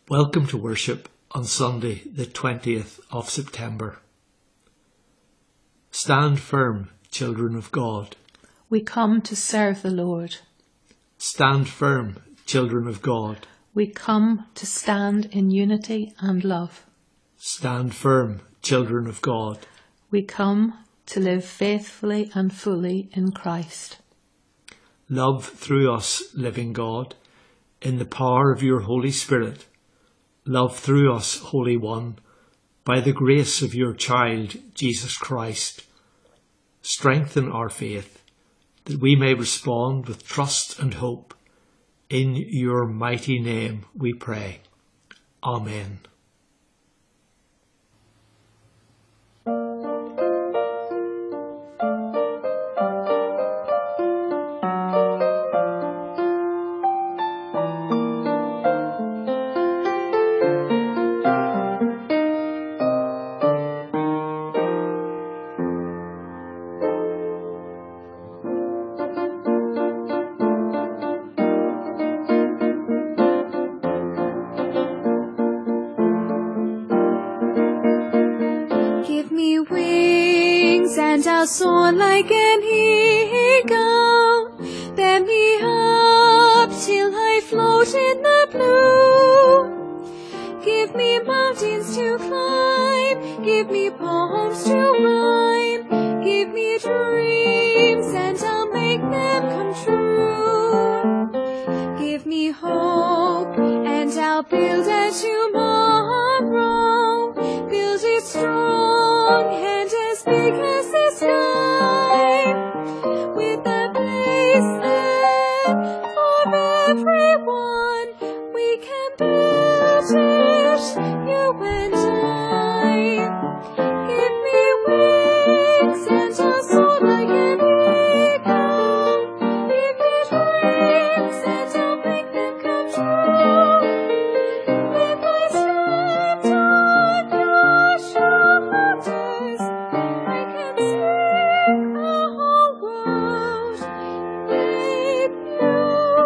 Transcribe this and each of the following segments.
Welcome to worship on Sunday, the 20th of September. Stand firm, children of God. We come to serve the Lord. Stand firm, children of God. We come to stand in unity and love. Stand firm, children of God. We come to live faithfully and fully in Christ. Love through us, living God, in the power of your Holy Spirit. Love through us, Holy One, by the grace of your child, Jesus Christ. Strengthen our faith, that we may respond with trust and hope. In your mighty name we pray. Amen. And I'll soar like an eagle. Bear me up till I float in the blue. Give me mountains to climb, give me poems to rhyme, give me dreams and I'll make them come true. Give me hope and I'll build a tomorrow, build it strong and as big as the sky, with a place there for everyone. We can build it, you and I. Give me wings and I'll soar like an eagle. Give me dreams and I'll make them come true. If I stand on your shoulders, I can sing the whole world with you.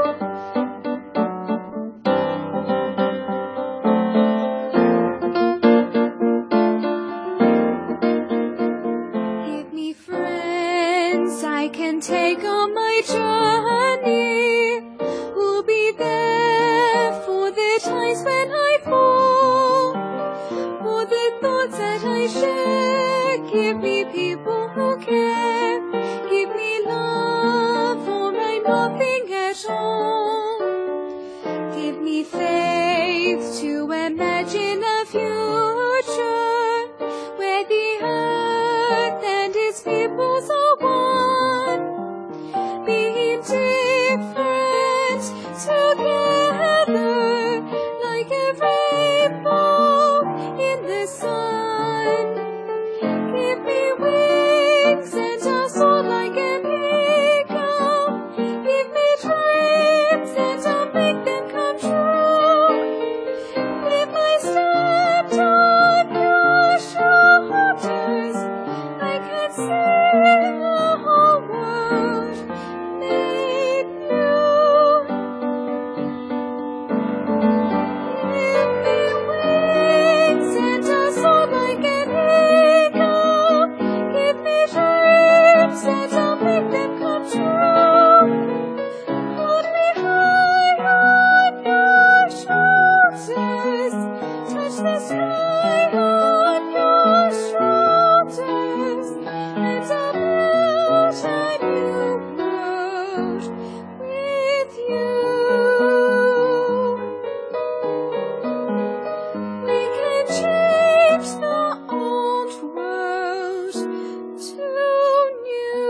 Give me friends I can take on my journey, who'll be there for the times when I fall, for the thoughts that I share. Give me people who care, give me love or I'm nothing at all. Give me faith to imagine a future where the earth and its peoples are one, being different together like a rainbow in the sun. Give me wings and I'll soar like an eagle. Give me dreams and I'll make them come true. If I stand on your shoulders, I can sing the whole world made new. Give me wings and I'll soar like an eagle. Give me dreams and I'll make them come true. Hold me high on your shoulders, touch the sky on your shoulders, and I'll build a new world with you. We can change the old world to new.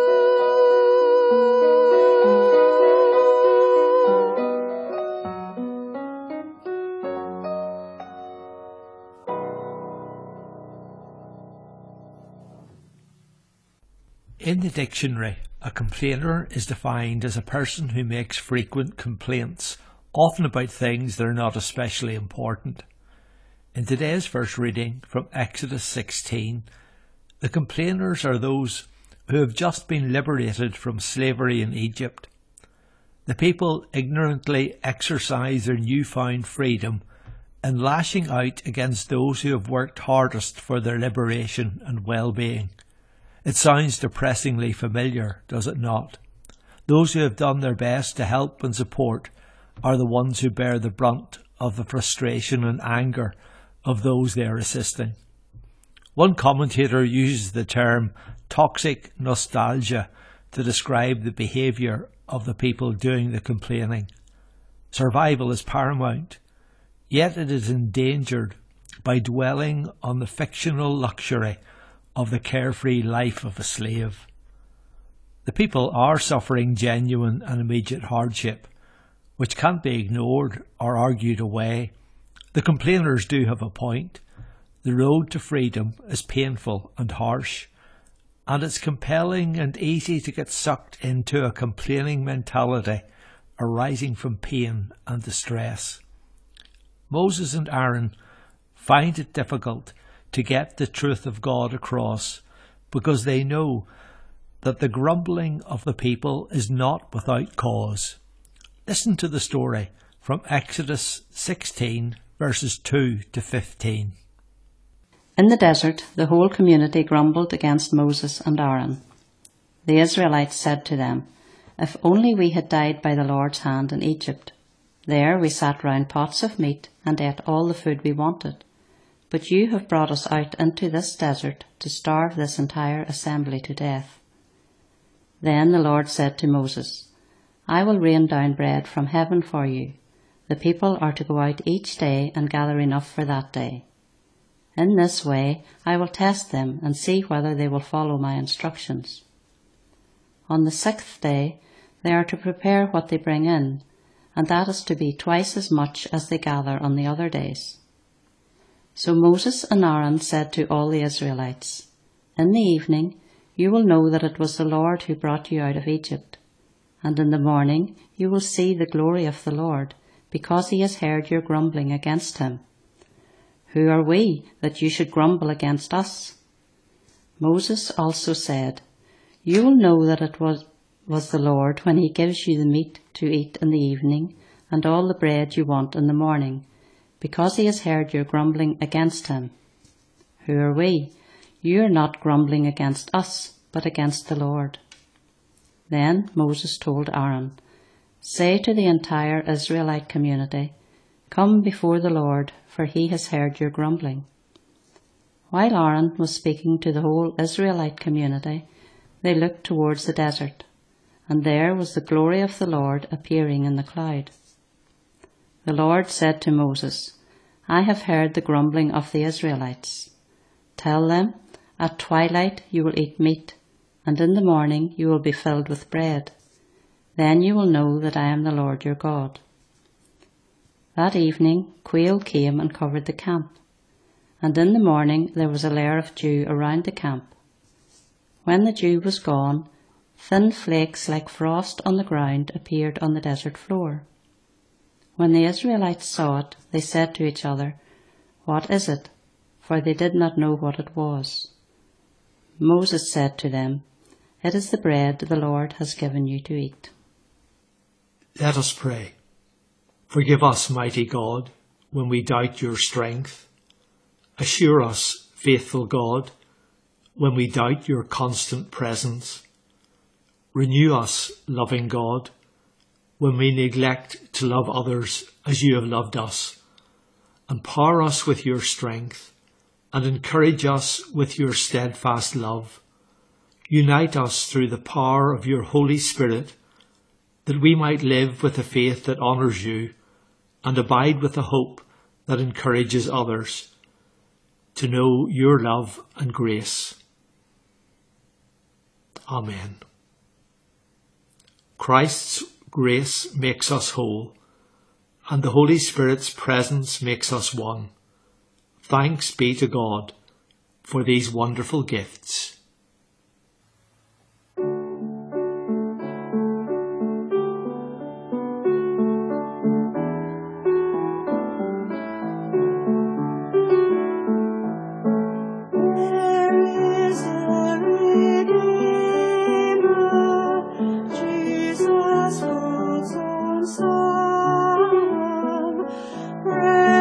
In the dictionary, a complainer is defined as a person who makes frequent complaints, often about things that are not especially important. In today's first reading from Exodus 16, the complainers are those who have just been liberated from slavery in Egypt. The people ignorantly exercise their newfound freedom in lashing out against those who have worked hardest for their liberation and well-being. It sounds depressingly familiar, does it not? Those who have done their best to help and support are the ones who bear the brunt of the frustration and anger of those they are assisting. One commentator uses the term toxic nostalgia to describe the behaviour of the people doing the complaining. Survival is paramount, yet it is endangered by dwelling on the fictional luxury of the carefree life of a slave. The people are suffering genuine and immediate hardship, which can't be ignored or argued away. The complainers do have a point. The road to freedom is painful and harsh, and it's compelling and easy to get sucked into a complaining mentality arising from pain and distress. Moses and Aaron find it difficult to get the truth of God across because they know that the grumbling of the people is not without cause. Listen to the story from Exodus 16 verses 2 to 15. In the desert, the whole community grumbled against Moses and Aaron. The Israelites said to them, "If only we had died by the Lord's hand in Egypt. There we sat round pots of meat and ate all the food we wanted. But you have brought us out into this desert to starve this entire assembly to death." Then the Lord said to Moses, "I will rain down bread from heaven for you. The people are to go out each day and gather enough for that day. In this way I will test them and see whether they will follow my instructions. On the 6th day they are to prepare what they bring in, and that is to be twice as much as they gather on the other days." So Moses and Aaron said to all the Israelites, "In the evening you will know that it was the Lord who brought you out of Egypt, and in the morning you will see the glory of the Lord, because he has heard your grumbling against him. Who are we that you should grumble against us?" Moses also said, "You will know that it was the Lord when he gives you the meat to eat in the evening and all the bread you want in the morning, because he has heard your grumbling against him. Who are we? You are not grumbling against us, but against the Lord." Then Moses told Aaron, "Say to the entire Israelite community, 'Come before the Lord, for he has heard your grumbling.'" While Aaron was speaking to the whole Israelite community, they looked towards the desert, and there was the glory of the Lord appearing in the cloud. The Lord said to Moses, "I have heard the grumbling of the Israelites. Tell them, at twilight you will eat meat, and in the morning you will be filled with bread. Then you will know that I am the Lord your God." That evening quail came and covered the camp, and in the morning there was a layer of dew around the camp. When the dew was gone, thin flakes like frost on the ground appeared on the desert floor. When the Israelites saw it, they said to each other, "What is it?" For they did not know what it was. Moses said to them, "It is the bread the Lord has given you to eat." Let us pray. Forgive us, mighty God, when we doubt your strength. Assure us, faithful God, when we doubt your constant presence. Renew us, loving God, when we neglect to love others as you have loved us. Empower us with your strength and encourage us with your steadfast love. Unite us through the power of your Holy Spirit, that we might live with a faith that honours you and abide with a hope that encourages others to know your love and grace. Amen. Christ's grace makes us whole, and the Holy Spirit's presence makes us one. Thanks be to God for these wonderful gifts. Precious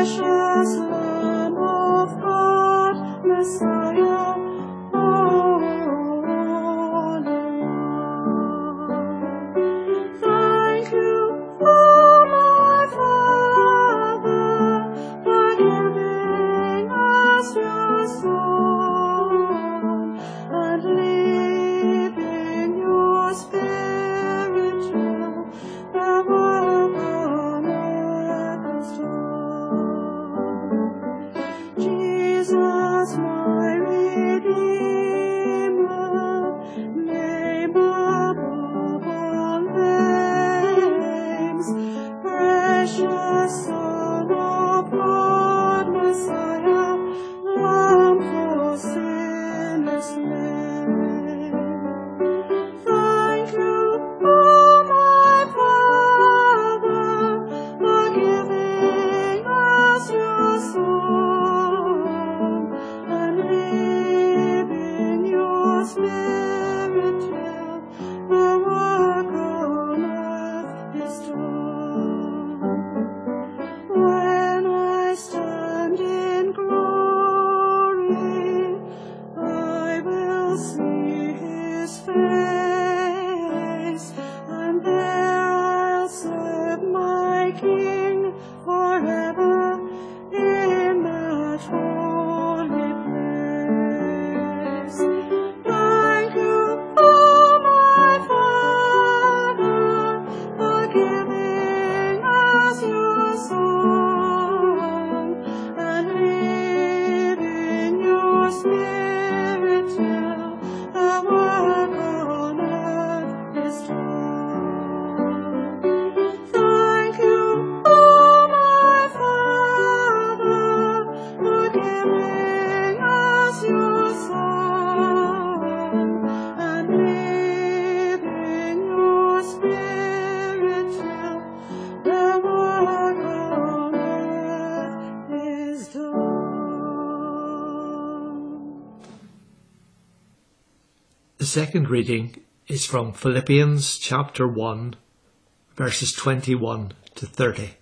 The second reading is from Philippians chapter 1, verses 21 to 30.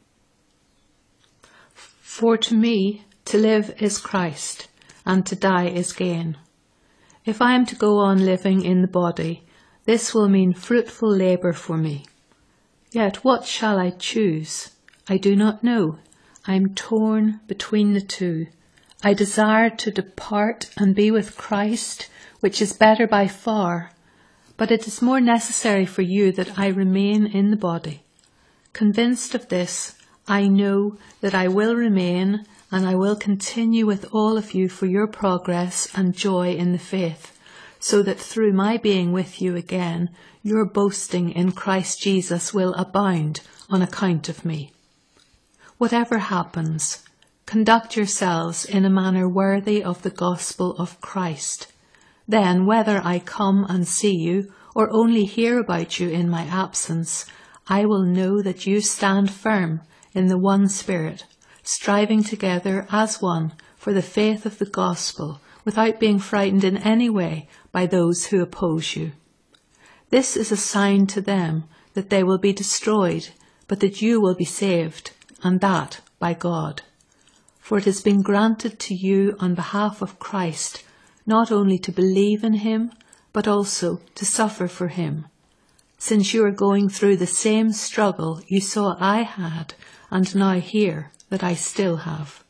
For to me, to live is Christ, and to die is gain. If I am to go on living in the body, this will mean fruitful labour for me. Yet what shall I choose? I do not know. I am torn between the two. I desire to depart and be with Christ, which is better by far, but it is more necessary for you that I remain in the body. Convinced of this, I know that I will remain, and I will continue with all of you for your progress and joy in the faith, so that through my being with you again, your boasting in Christ Jesus will abound on account of me. Whatever happens, conduct yourselves in a manner worthy of the gospel of Christ. Then, whether I come and see you or only hear about you in my absence, I will know that you stand firm in the one Spirit, striving together as one for the faith of the gospel, without being frightened in any way by those who oppose you. This is a sign to them that they will be destroyed, but that you will be saved, and that by God. For it has been granted to you on behalf of Christ not only to believe in him, but also to suffer for him, since you are going through the same struggle you saw I had, and now hear that I still have.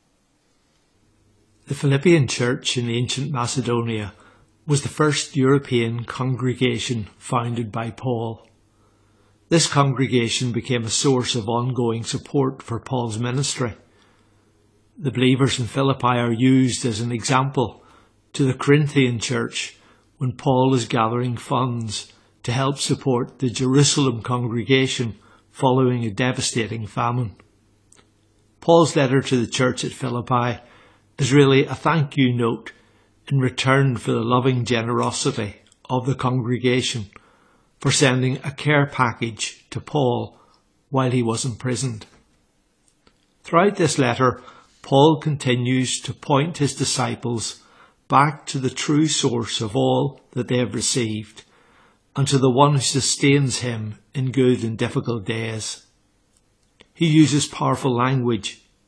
The Philippian church in ancient Macedonia was the first European congregation founded by Paul. This congregation became a source of ongoing support for Paul's ministry. The believers in Philippi are used as an example to the Corinthian church when Paul is gathering funds to help support the Jerusalem congregation following a devastating famine. Paul's letter to the church at Philippi is really a thank you note in return for the loving generosity of the congregation for sending a care package to Paul while he was imprisoned. Throughout this letter, Paul continues to point his disciples back to the true source of all that they have received, and to the one who sustains him in good and difficult days. He uses powerful language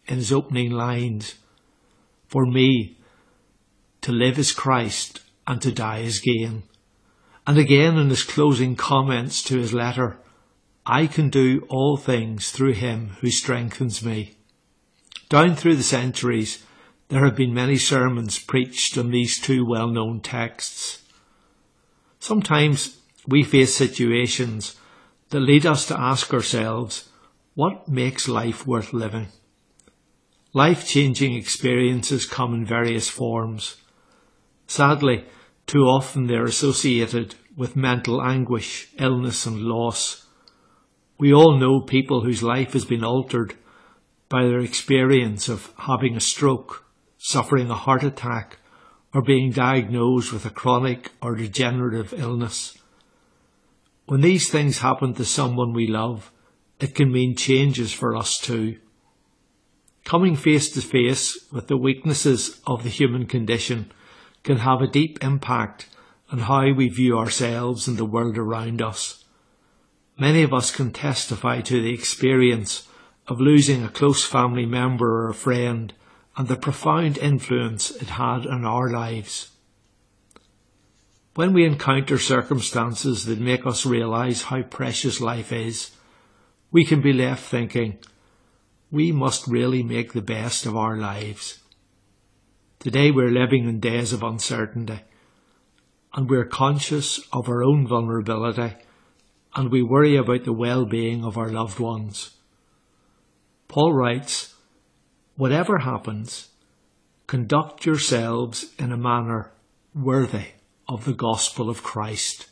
in his opening lines, "For me, to live is Christ and to die is gain." And again in his closing comments to his letter, "I can do all things through him who strengthens me." Down through the centuries, there have been many sermons preached on these two well-known texts. Sometimes we face situations that lead us to ask ourselves, what makes life worth living? Life-changing experiences come in various forms. Sadly, too often they are associated with mental anguish, illness and loss. We all know people whose life has been altered by their experience of having a stroke, suffering a heart attack, or being diagnosed with a chronic or degenerative illness. When these things happen to someone we love, it can mean changes for us too. Coming face to face with the weaknesses of the human condition can have a deep impact on how we view ourselves and the world around us. Many of us can testify to the experience of losing a close family member or a friend and the profound influence it had on our lives. When we encounter circumstances that make us realise how precious life is, we can be left thinking, we must really make the best of our lives. Today we're living in days of uncertainty, and we're conscious of our own vulnerability, and we worry about the well-being of our loved ones. Paul writes, "Whatever happens, conduct yourselves in a manner worthy of the gospel of Christ."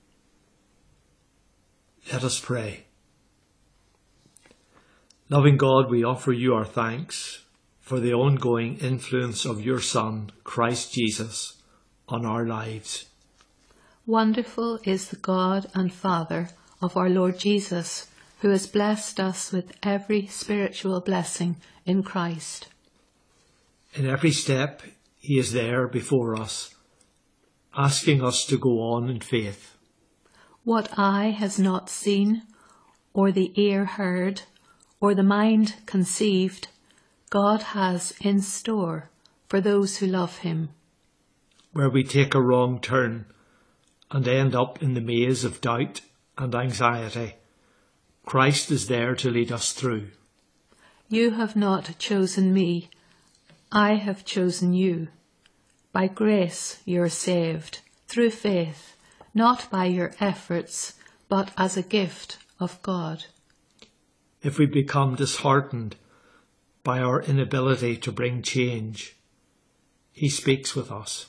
Let us pray. Loving God, we offer you our thanks for the ongoing influence of your Son, Christ Jesus, on our lives. Wonderful is the God and Father of our Lord Jesus, who has blessed us with every spiritual blessing in Christ. In every step, he is there before us, asking us to go on in faith. What eye has not seen, or the ear heard, or the mind conceived, God has in store for those who love him. Where we take a wrong turn and end up in the maze of doubt and anxiety, Christ is there to lead us through. You have not chosen me, I have chosen you. By grace you are saved, through faith, not by your efforts, but as a gift of God. If we become disheartened by our inability to bring change, he speaks with us.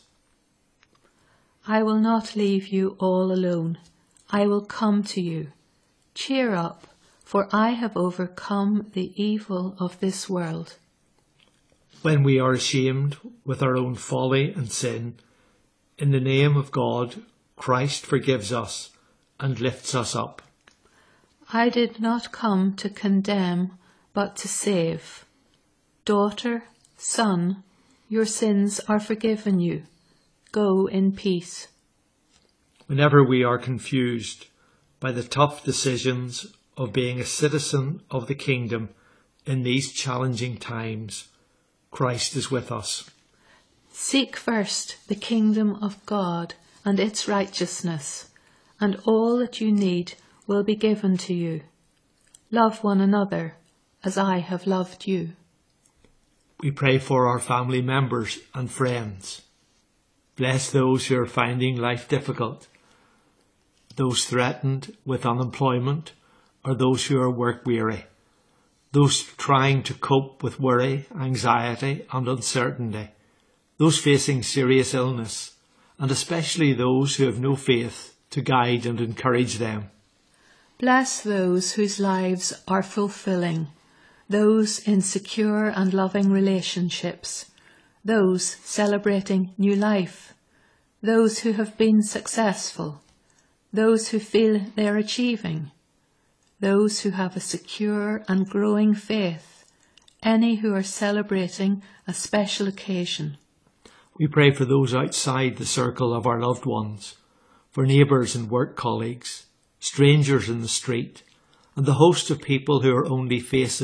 I will not leave you all alone. I will come to you. Cheer up, for I have overcome the evil of this world. When we are ashamed with our own folly and sin, in the name of God, Christ forgives us and lifts us up. I did not come to condemn, but to save. Daughter, son, your sins are forgiven you. Go in peace. Whenever we are confused by the tough decisions of being a citizen of the kingdom in these challenging times, Christ is with us. Seek first the kingdom of God and its righteousness, and all that you need will be given to you. Love one another as I have loved you. We pray for our family members and friends. Bless those who are finding life difficult, those threatened with unemployment, or those who are work weary, those trying to cope with worry, anxiety and uncertainty, those facing serious illness, and especially those who have no faith to guide and encourage them. Bless those whose lives are fulfilling, those in secure and loving relationships, those celebrating new life, those who have been successful, those who feel they are achieving, those who have a secure and growing faith, any who are celebrating a special occasion. We pray for those outside the circle of our loved ones, for neighbours and work colleagues, strangers in the street, and the host of people who are only faces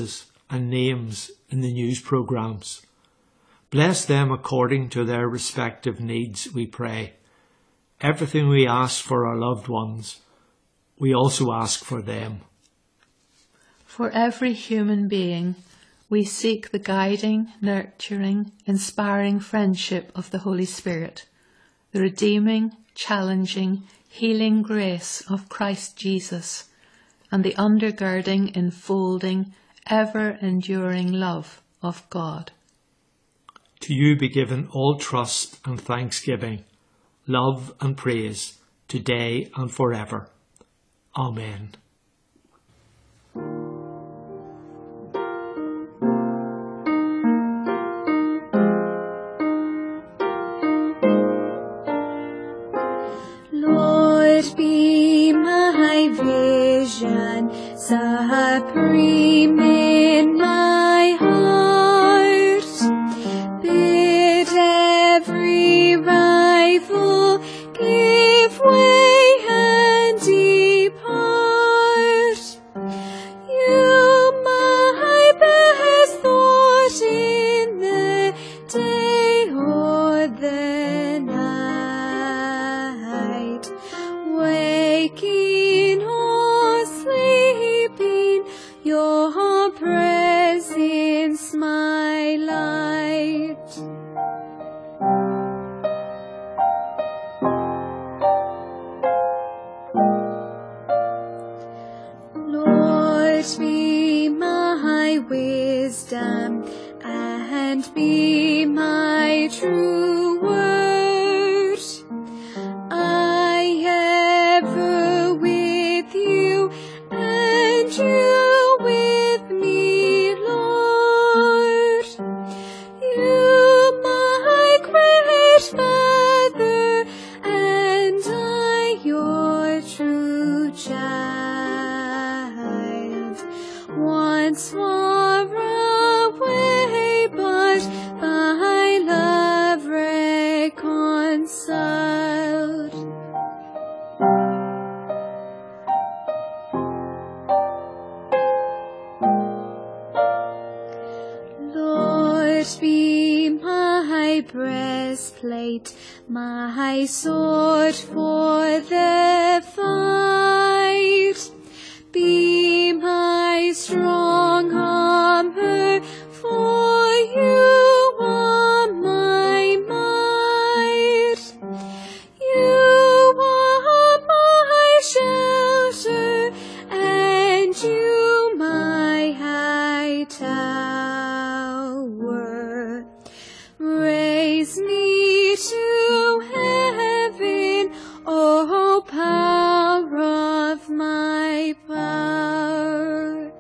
and names in the news programmes. Bless them according to their respective needs, we pray. Everything we ask for our loved ones, we also ask for them. For every human being, we seek the guiding, nurturing, inspiring friendship of the Holy Spirit, the redeeming, challenging, healing grace of Christ Jesus, and the undergirding, enfolding, ever-enduring love of God. To you be given all trust and thanksgiving, love and praise, today and forever. Amen. Lord, be my vision supreme in my heart. Bid every rival give way and depart. You, my best thought in the day or the night, waking or sleeping, your presence my light. Lord, be my wisdom and be my true word. I ever with you and you with me, Lord. You, my great Father, and I, your true child. Once far away, but by love reconciled. Lord, be my breastplate, my sword for the fight. Be my strong armor, for you are my might. You are my shelter, and you my high tower. Raise me to heaven, O power of my power.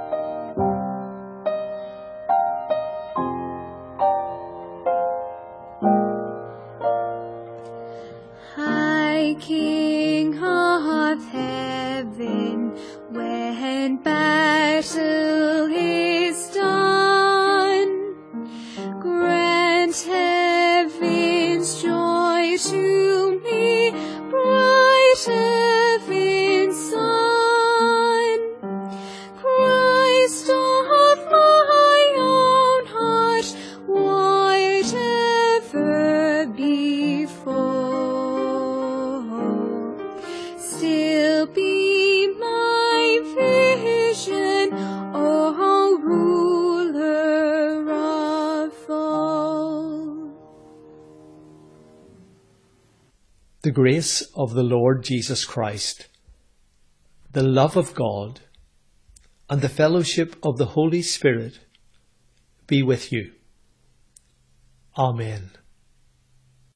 High King of heaven, when battle is done, grant heaven's joy to me, bright heaven's sun. Christ of my own heart, whatever before, still be my vision, O ruler of all. The grace of the Lord Jesus Christ, the love of God, and the fellowship of the Holy Spirit be with you. Amen.